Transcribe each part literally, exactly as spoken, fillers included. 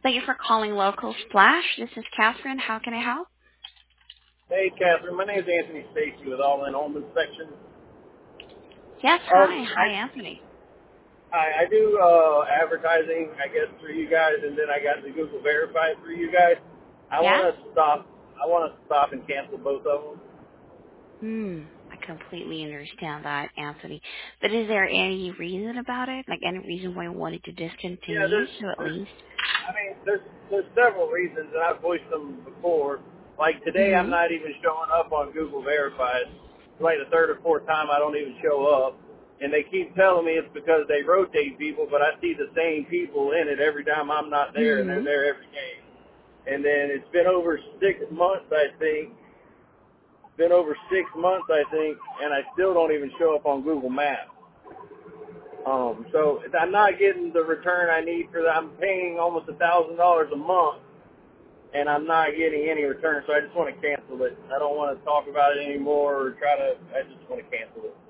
Thank you for calling Local Splash. This is Catherine. How can I help? Hey, Catherine. My name is Anthony Stacy with All In Home Inspection. Yes, Um, hi. Hi, I Anthony. I, I do uh, advertising, I guess, through you guys, and then I got the Google Verified through you guys. I Yes? want to stop. I want to stop and cancel both of them. Hmm. I completely understand that, Anthony. But is there any reason about it? Like any reason why you wanted to Yeah, discontinue? there's, So at there's, least. I mean, there's, there's several reasons, and I've voiced them before. Like today, I'm Mm-hmm. not even showing up on Google Verified. It's like the third or fourth time I don't even show up, and they keep telling me it's because they rotate people, but I see the same people in it every time I'm not there, and they're Mm-hmm. there every day. And then it's been over six months, I think. It's been over six months, I think, and I still don't even show up on Google Maps. Um, so I'm not getting the return I need for that. I'm paying almost a thousand dollars a month, and I'm not getting any return. So I just want to cancel it. I don't want to talk about it anymore or try to. I just want to cancel it.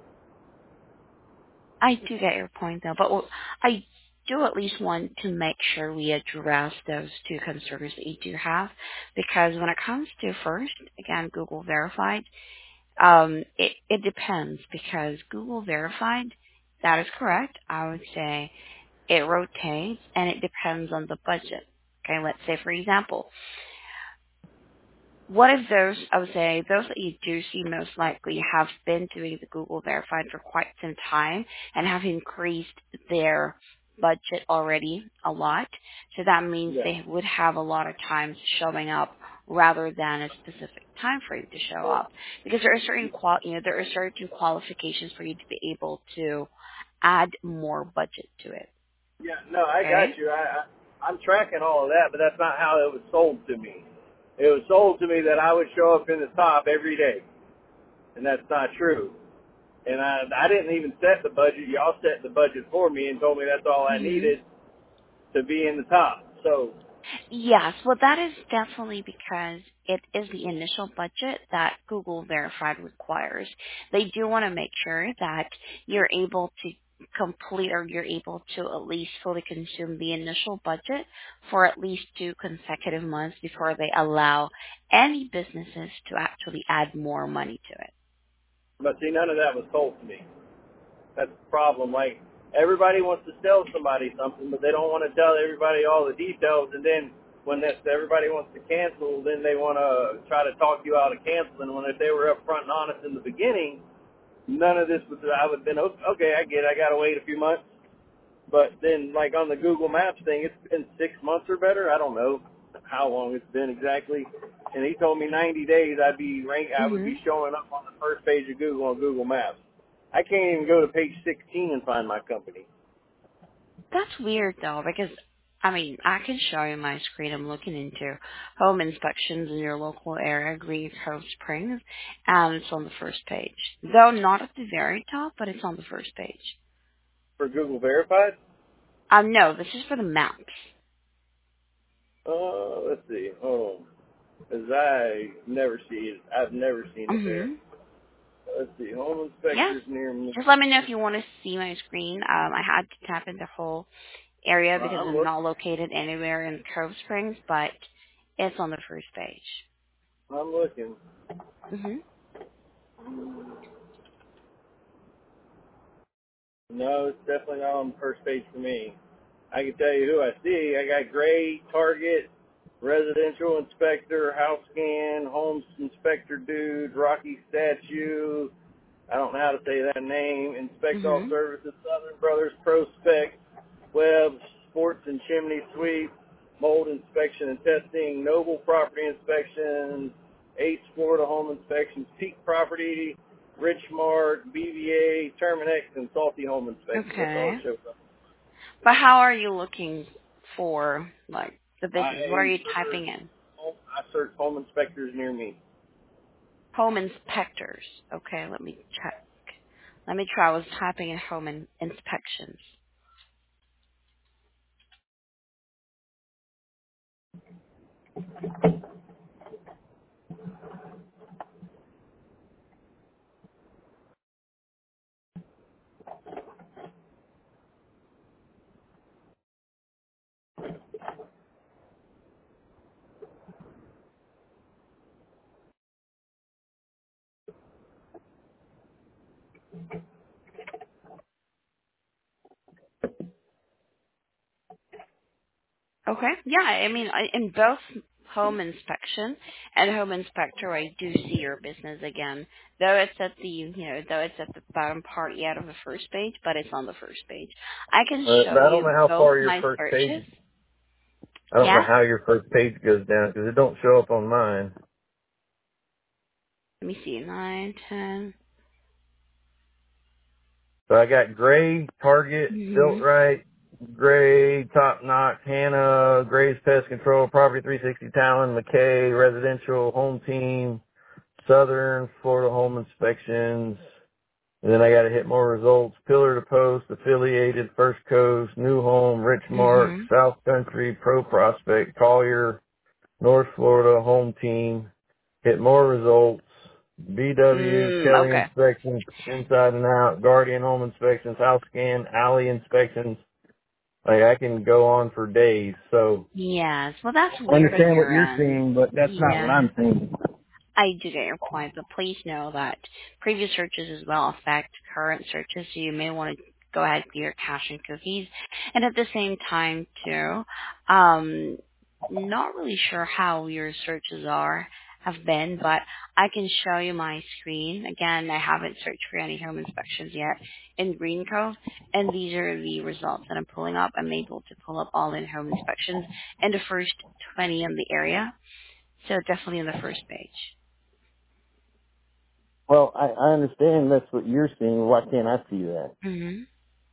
I do get your point, though. But well, I do at least want to make sure we address those two concerns that you do have. Because when it comes to first, again, Google Verified, Um, it, it depends because Google Verified, that is correct. I would say it rotates and it depends on the budget. Okay, let's say for example, what if those, I would say those that you do see most likely have been doing the Google Verified for quite some time and have increased their budget already a lot. So that means Yeah. they would have a lot of times showing up rather than a specific time frame to show Well, up. Because there are certain qual, you know, there are certain qualifications for you to be able to add more budget to it. yeah. No, I got Okay? you. I, I I'm tracking all of that, but that's not how it was sold to me. It was sold to me that I would show up in the top every day, and that's not true. And I I didn't even set the budget. Y'all set the budget for me and told me that's all I Mhm. needed to be in the top. So Yes, well, that is definitely because it is the initial budget that Google Verified requires. They do want to make sure that you're able to complete or you're able to at least fully consume the initial budget for at least two consecutive months before they allow any businesses to actually add more money to it. but see, none of that was told to me. That's the problem. Like, everybody wants to sell somebody something, but they don't want to tell everybody all the details. And then when that, everybody wants to cancel, then they want to try to talk you out of canceling. When if they were upfront and honest in the beginning, none of this was, I would have been, okay, I get it. I got to wait a few months. But then, like on the Google Maps thing, it's been six months or better. I don't know how long it's been exactly. And he told me ninety days I'd be rank, I would Mhm. be showing up on the first page of Google on Google Maps. I can't even go to page sixteen and find my company. That's weird though, because I mean, I can show you my screen. I'm looking into home inspections in your local area, Green Cove Springs, and it's on the first page. Though not at the very top, but it's on the first page. For Google Verified? Um, no, this is for the maps. Uh, let's see. Oh, because I never see it. I've never seen it there. Mm-hmm. Let's see. Home Yeah. inspectors near me. Just let me know if you want to see my screen. Um, I had to tap in the whole area Uh, because I'm I'm looking. not located anywhere in Cove Springs, but it's on the first page. I'm looking. Mm-hmm. No, it's definitely not on the first page for me. I can tell you who I see. I got Gray, Target, Residential Inspector, House Scan, Homes Inspector Dude, Rocky Statue. I don't know how to say that name. Inspect All Mm-hmm. Services, Southern Brothers, Prospect, Web, Sports and Chimney Sweep, Mold Inspection and Testing, Noble Property Inspections, Ace Florida Home Inspections, Peak Property, Richmart, B V A, Terminex, and Salty Home Inspections. That's all Okay. it shows up. But how are you looking for, like, the business? What are I you search typing in? home, I search home inspectors near me. Home inspectors. Okay, let me check. Let me try. I was typing in home in inspections. Okay. Yeah, I mean, I, in both home inspection and home inspector, I do see your business again. Though it's at the, you know, though it's at the bottom part yet of the first page, but it's on the first page. I can Uh, show but I don't you know how both far your my first searches. page. I don't know Yeah. how your first page goes down because it don't show up on mine. Let me see. Nine, ten. So I got Gray, Target, Mhm. Siltrite, Gray, Top Knox, Hannah, Gray's Pest Control, Property three sixty Talon, McKay, Residential, Home Team, Southern, Florida Home Inspections. And then I got to hit more results. Pillar to Post, Affiliated, First Coast, New Home, Richmark, Mhm. South Country, Pro Prospect, Collier, North Florida, Home Team. Hit more results. B W, Mm, Kelly okay. Inspections, Inside and Out, Guardian Home Inspections, House Scan, Alley Inspections. Like I can go on for days. So Yes. Well, that's I weird on understand what your you're end. seeing, but that's not what Yeah. I'm seeing. I do get your point, but please know that previous searches as well affect current searches, so you may want to go ahead with your cache and cookies. And at the same time, too, um, not really sure how your searches are, have been, but I can show you my screen. Again, I haven't searched for any home inspections yet in Green Cove, and these are the results that I'm pulling up. I'm able to pull up all in home inspections and the first twenty in the area, so definitely in the first page. Well, I, I understand that's what you're seeing. Why can't I see that? hmm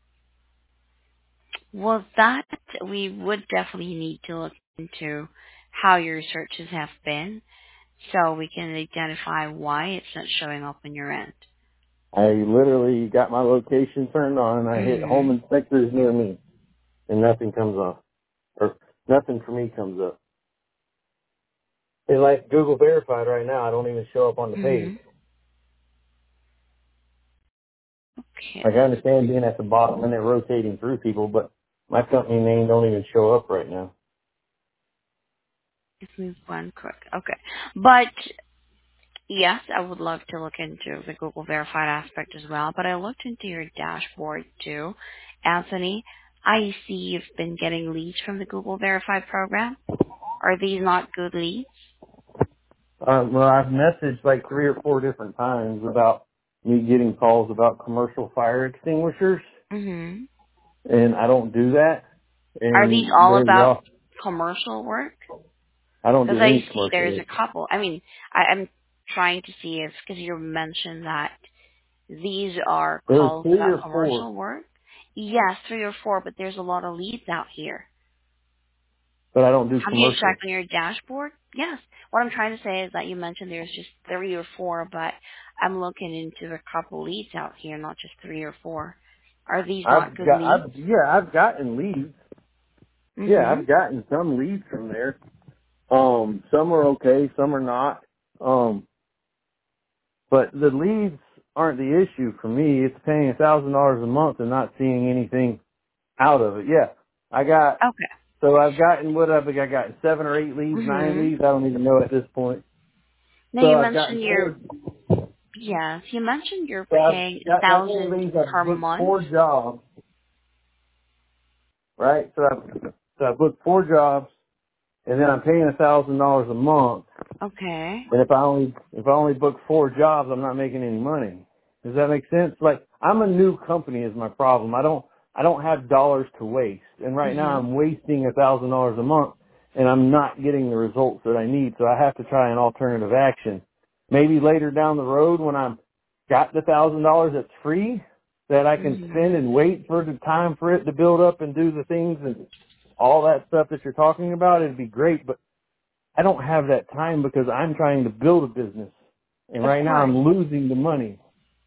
Well, that we would definitely need to look into how your searches have been so we can identify why it's not showing up on your end. I literally got my location turned on and I hit hmm home inspectors near me and nothing comes up. Or nothing for me comes up. And like Google verified right now, I don't even show up on the page. hmm Okay, Like I let's, understand being at the bottom and they're rotating through people, but my company name don't even show up right now. let's move one quick. Okay. But yes, I would love to look into the Google Verified aspect as well, but I looked into your dashboard too. Anthony, I see you've been getting leads from the Google Verified program. Are these not good leads? Uh, well, I've messaged like three or four different times about me getting calls about commercial fire extinguishers, hmm and I don't do that. Are these And all there's about all, commercial work? I don't Because do I any see commercial there's work. a couple. I mean, I, I'm trying to see if, because you mentioned that these are There's calls three about or four, commercial work. Yes, three or four, but there's a lot of leads out here. but I don't do Have you commercial. checked on your dashboard? Yes. What I'm trying to say is that you mentioned there's just three or four, but I'm looking into a couple leads out here, not just three or four. Are these I've not good got, leads? I've, yeah, I've gotten leads. Yeah, Mm-hmm. I've gotten some leads from there. Um, some are okay, some are not. Um, but the leads aren't the issue for me. It's paying a thousand dollars a month and not seeing anything out of it. Yeah, I got. Okay. So I've gotten what I've I got seven or eight leads, nine Mm-hmm. leads. I don't even know at this point. Now So you I've gotten mentioned your four. yes, you mentioned you're So I've paying a got that many thousand leads. I've per booked month. four jobs. Right. So I've so I booked four jobs, and then I'm paying a thousand dollars a month. Okay. And if I only if I only book four jobs, I'm not making any money. Does that make sense? Like I'm a new company is my problem. I don't I don't have dollars to waste, and right now Mhm. I'm wasting a thousand dollars a month, and I'm not getting the results that I need. So I have to try an alternative action. Maybe later down the road when I'm got the thousand dollars that's free that I can Mhm. spend and wait for the time for it to build up and do the things and all that stuff that you're talking about, it'd be great. But I don't have that time because I'm trying to build a business. And Of right now course. I'm losing the money.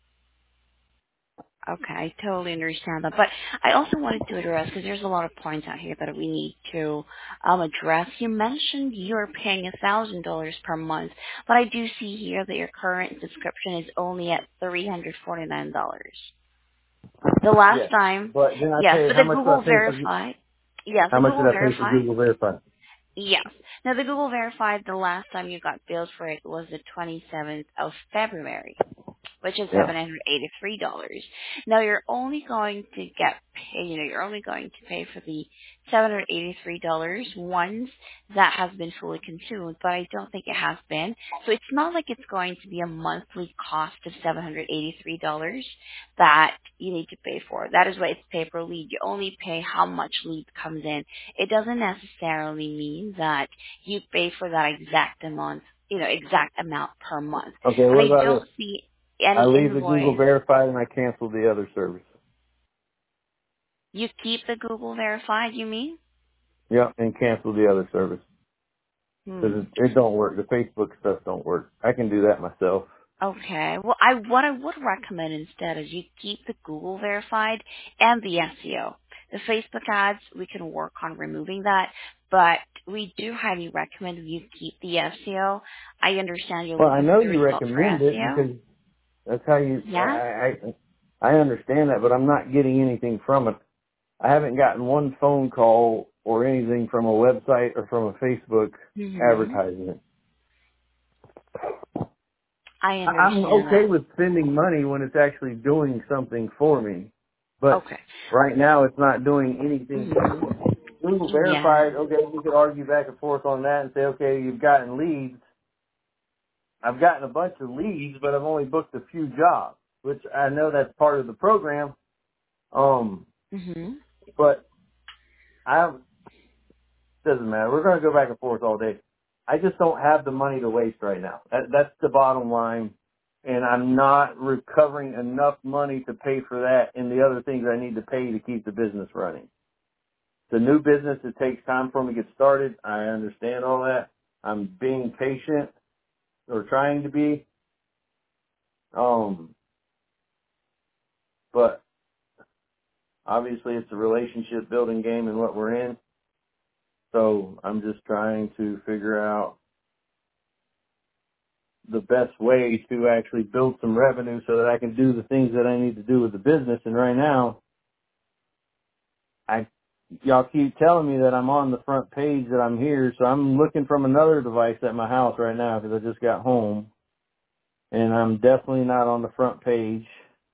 Okay, I totally understand that. But I also wanted to address, because there's a lot of points out here that we need to um, address. You mentioned you're paying one thousand dollars per month, but I do see here that your current subscription is only at three hundred forty-nine dollars. The last Yes. time, But then I yes, pay, for how the much do I Google pay for, Verified, yes, how the much did Google I pay for Verified, Google Verify? yes. Now the Google Verified, the last time you got billed for it was the twenty-seventh of February, which is Yeah. seven hundred eighty-three dollars. Now you're only going to get pay, you know, you're only going to pay for the seven hundred eighty-three dollars once that has been fully consumed, but I don't think it has been. So it's not like it's going to be a monthly cost of seven hundred eighty-three dollars that you need to pay for. That is why it's pay per lead. You only pay how much lead comes in. It doesn't necessarily mean that you pay for that exact amount, you know, exact amount per month. Okay, And what I about don't this? see I any leave the Google invoice. Verified and I cancel the other service. You keep the Google Verified, you mean? Yep, and cancel the other service. Hmm. Because it, it don't work. The Facebook stuff don't work. I can do that myself. Okay. Well, I what I would recommend instead is you keep the Google Verified and the S E O. The Facebook ads, we can work on removing that, but we do highly recommend you keep the S E O. I understand you're Well, I looking for know the you results for recommend it S E O. because that's how you, I, Yes. I, I understand that, but I'm not getting anything from it. I haven't gotten one phone call or anything from a website or from a Facebook Mhm. advertisement. I I- I'm understand okay that. with spending money when it's actually doing something for me, but Okay. right now it's not doing anything. Mhm. Google Yeah. Verified, okay, we could argue back and forth on that and say, okay, you've gotten leads. I've gotten a bunch of leads, but I've only booked a few jobs, which I know that's part of the program. Um, Mhm. but I doesn't matter. We're going to go back and forth all day. I just don't have the money to waste right now. That, that's the bottom line. And I'm not recovering enough money to pay for that and the other things I need to pay to keep the business running. The new business, it takes time for me to get started. I understand all that. I'm being patient or trying to be. Um, but obviously it's a relationship building game in what we're in. So I'm just trying to figure out the best way to actually build some revenue so that I can do the things that I need to do with the business. And right now, I, y'all keep telling me that I'm on the front page, that I'm here. So I'm looking from another device at my house right now because I just got home and I'm definitely not on the front page.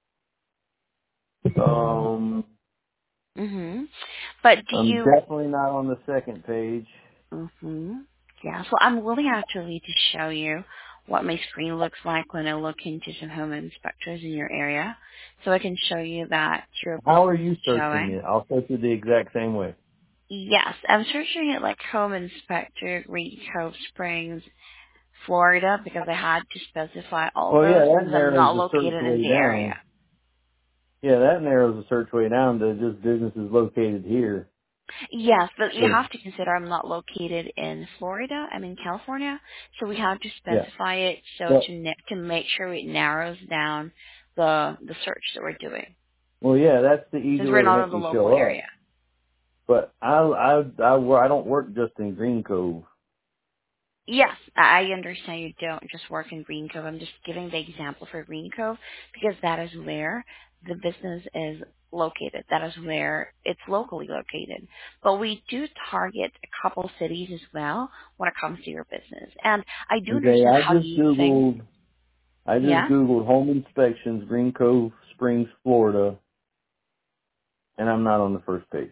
Um, Mhm. But do I'm you definitely not on the second page. Mm-hmm. Yeah, so I'm willing actually to show you what my screen looks like when I look into some home inspectors in your area. So I can show you that your How are business you is searching showing. it? I'll search it the exact same way. Yes, I'm searching it like home inspector, Green Cove Springs, Florida, because I had to specify all Well, yeah, those that since I'm narrows not the search located in way the area. down. Yeah, that narrows the search way down to just businesses located here. Yes, but you So, have to consider I'm not located in Florida. I'm in California, so we have to yeah. specify it so But, to na- to make sure it narrows down the the search that we're doing well, yeah, that's the easy since we're way to not in make the me local show up. area. But I, I, I, wor- I don't work just in Green Cove. Yes, I I understand you don't just work in Green Cove. I'm just giving the example for Green Cove because that is where the business is located. That is where it's locally located. But we do target a couple cities as well when it comes to your business. And I do Okay, understand I how just you think. Googled, I just Yeah? Googled home inspections, Green Cove Springs, Florida, and I'm not on the first page.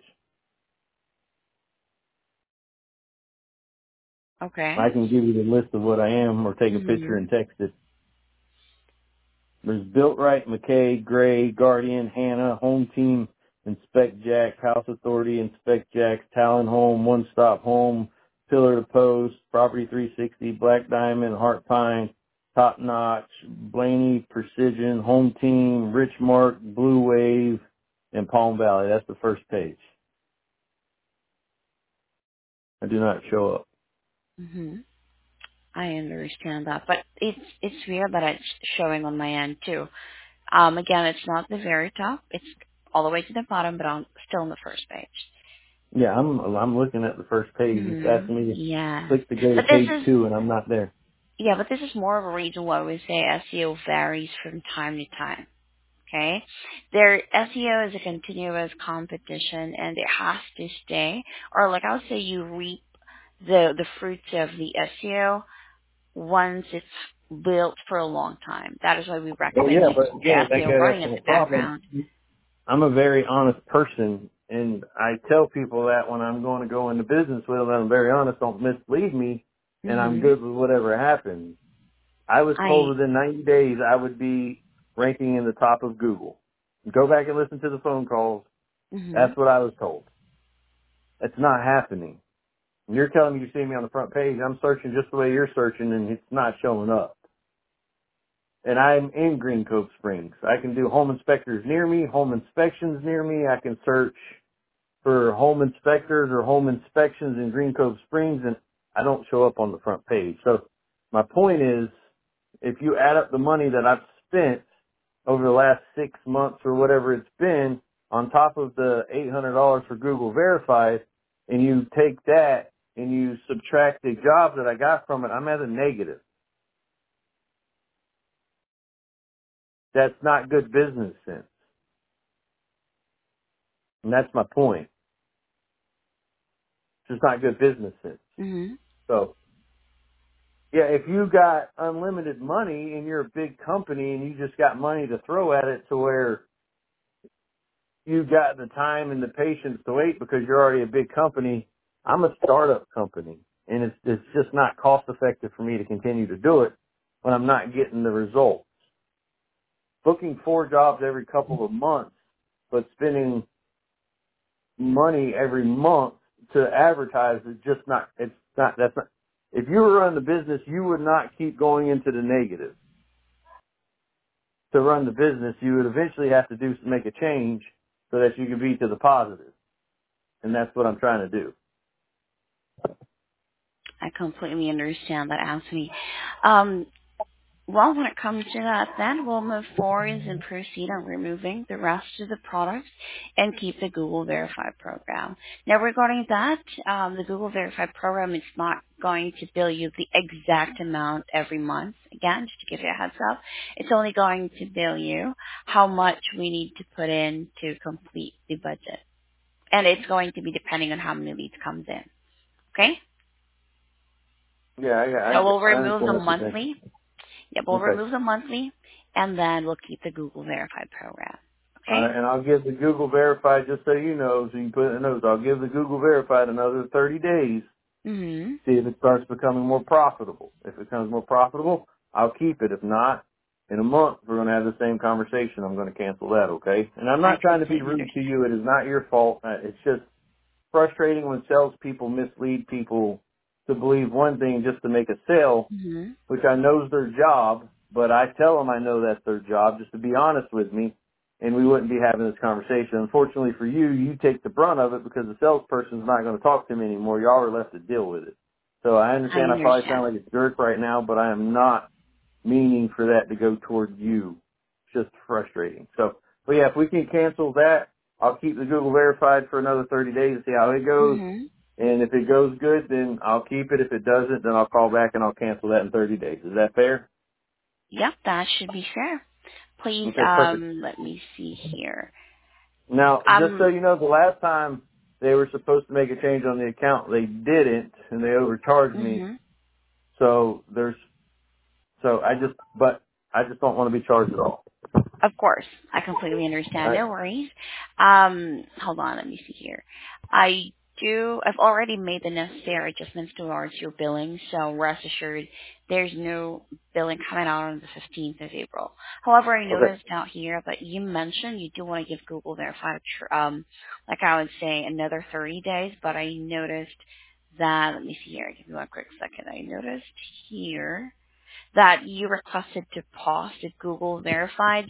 Okay. I can give you the list of what I am or take a picture Mhm. and text it. There's Built Right, McKay, Gray, Guardian, Hannah, Home Team, Inspect Jack, House Authority, Inspect Jack's, Talon Home, One Stop Home, Pillar to Post, Property three sixty, Black Diamond, Heart Pine, Top Notch, Blaney Precision, Home Team, Richmark, Blue Wave, and Palm Valley. That's the first page. I do not show up. Mhm. I understand that, but it's it's weird that it's showing on my end too. Um, again, it's not the very top. It's all the way to the bottom, but on still on the first page. Yeah, I'm I'm looking at the first page. It's Mhm. asking me to Yes, click to go to but this page is two, and I'm not there. yeah, but this is more of a reason why we say S E O varies from time to time. Okay, their S E O is a continuous competition, and it has to stay. Or like I would say, you reap the the fruits of the S E O once it's built for a long time. That is why we Well, recommend yeah, you but keep your again, that S E O guy, running that's in my the problem. background. I'm a very honest person, and I tell people that when I'm going to go into business with them, that I'm very honest, don't mislead me, and I'm Mhm. good with whatever happens. I was told I. within ninety days I would be ranking in the top of Google. Go back and listen to the phone calls. Mhm. That's what I was told. It's not happening. You're telling me you see me on the front page. I'm searching just the way you're searching, and it's not showing up. And I'm in Green Cove Springs. I can do home inspectors near me, home inspections near me. I can search for home inspectors or home inspections in Green Cove Springs, and I don't show up on the front page. So my point is, if you add up the money that I've spent over the last six months or whatever it's been, on top of the eight hundred dollars for Google Verified, and you take that and you subtract the job that I got from it, I'm at a negative. That's not good business sense. And that's my point. It's just not good business sense. Mhm. So, yeah, if you got unlimited money and you're a big company and you just got money to throw at it to where you got the time and the patience to wait because you're already a big company, I'm a startup company. And it's, it's just not cost effective for me to continue to do it when I'm not getting the results. Booking four jobs every couple of months, but spending money every month to advertise is just not, it's not, that's not, if you were running the business, you would not keep going into the negative. To run the business, you would eventually have to do, make a change so that you can be to the positive. And that's what I'm trying to do. I completely understand that, Anthony. Um, well, when it comes to that, then we'll move forward and proceed on removing the rest of the products and keep the Google Verified program. Now, regarding that, um, the Google Verified program is not going to bill you the exact amount every month. Again, just to give you a heads up, it's only going to bill you how much we need to put in to complete the budget. And it's going to be depending on how many leads comes in. Okay? Yeah, I, So I, we'll I remove understand the what you're saying. monthly. Yeah, we'll Okay. remove the monthly, and then we'll keep the Google Verified program. All Okay? right, and I'll give the Google Verified, just so you know, so you can put it in the notes, I'll give the Google Verified another thirty days, Mm-hmm. see if it starts becoming more profitable. If it becomes more profitable, I'll keep it. If not, in a month, we're going to have the same conversation. I'm going to cancel that, okay? And I'm I not trying to be completely rude to understand. you. It is not your fault. Uh, It's just frustrating when salespeople mislead people to believe one thing just to make a sale, Mm-hmm. which I know is their job, but I tell them I know that's their job just to be honest with me, and we wouldn't be having this conversation. Unfortunately for you, you take the brunt of it because the salesperson's not going to talk to me anymore. Y'all are left to deal with it. So I I understand I probably understand. sound like a jerk right now, but I am not meaning for that to go toward you. It's just frustrating. So, but yeah, if we can cancel that, I'll keep the Google Verified for another thirty days to see how it goes. Mm-hmm. And if it goes good, then I'll keep it. If it doesn't, then I'll call back and I'll cancel that in thirty days. Is that fair? Yep, that should be fair. Please, Okay, perfect. um, let me see here. Now, just so Um, you know, the last time they were supposed to make a change on the account, they didn't, and they overcharged me. mm-hmm. So there's, so I just, but I just don't want to be charged at all. Of course, I completely All understand. right. No worries. Um, hold on, let me see here. I do. I've already made the necessary adjustments towards your billing, so rest assured, there's no billing coming out on the fifteenth of April. However, I Okay. noticed out here that you mentioned you do want to give Google Verified, tr- um, like I would say, another thirty days. But I noticed that. Let me see here. Give me one quick second. I noticed here that you requested to pause the Google Verified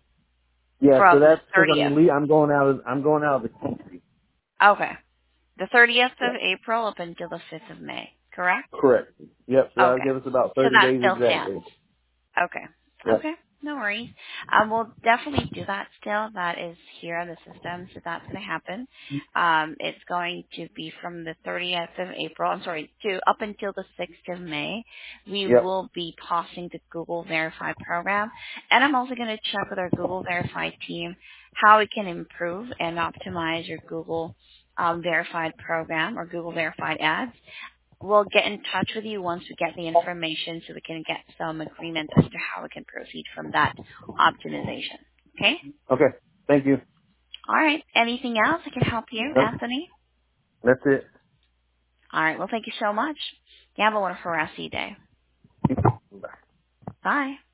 Yeah, so from the that's because I'm thirtieth. le- I'm going out of I'm going out of the country. Okay. The thirtieth Yeah. of April up until the fifth of May, correct? Correct. Yep. So that'll Okay. give us about So thirty that days still stands. exactly. Okay. Yep. Okay. No worries. Um, we'll definitely do that still. That is here on the system, so that's going to happen. Um, it's going to be from the thirtieth of April, I'm sorry, to up until the sixth of May. We Yep. will be pausing the Google Verify program. And I'm also going to check with our Google Verify team how we can improve and optimize your Google um, Verified program or Google Verified ads. We'll get in touch with you once we get the information so we can get some agreement as to how we can proceed from that optimization. Okay? Okay. Thank you. All right. Anything else I can help you, Nope. Anthony? That's it. All right. Well, thank you so much. You have a wonderful rest of your day. Bye. Bye.